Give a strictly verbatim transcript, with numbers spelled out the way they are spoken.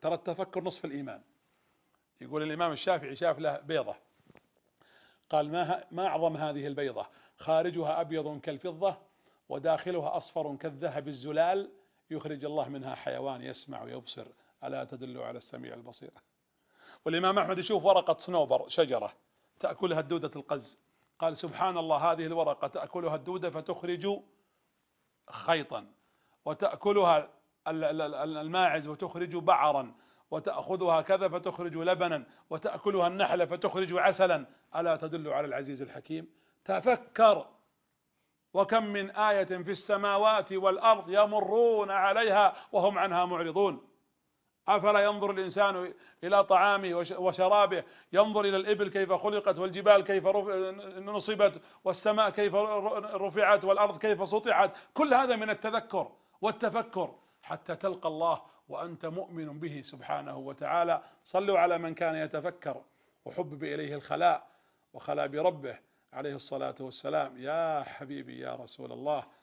ترى التفكر نصف الإيمان. يقول الإمام الشافعي شاف له بيضة، قال ما, ما أعظم هذه البيضة، خارجها أبيض كالفضة وداخلها أصفر كالذهب الزلال، يخرج الله منها حيوان يسمع ويبصر، ألا تدل على السميع البصير. والإمام أحمد يشوف ورقة صنوبر شجرة تأكلها الدودة القز، قال سبحان الله، هذه الورقة تأكلها الدودة فتخرج خيطا، وتأكلها الماعز وتخرج بعرا، وتأخذها كذا فتخرج لبنا، وتأكلها النحلة فتخرج عسلا، ألا تدل على العزيز الحكيم. تفكر، وكم من آية في السماوات والأرض يمرون عليها وهم عنها معرضون. أفلا ينظر الإنسان إلى طعامه وشرابه، ينظر إلى الإبل كيف خلقت، والجبال كيف نصبت، والسماء كيف رفعت، والأرض كيف سطحت. كل هذا من التذكر والتفكر حتى تلقى الله وأنت مؤمن به سبحانه وتعالى. صلوا على من كان يتفكر وحبب إليه الخلاء وخلا بربه عليه الصلاة والسلام. يا حبيبي يا رسول الله،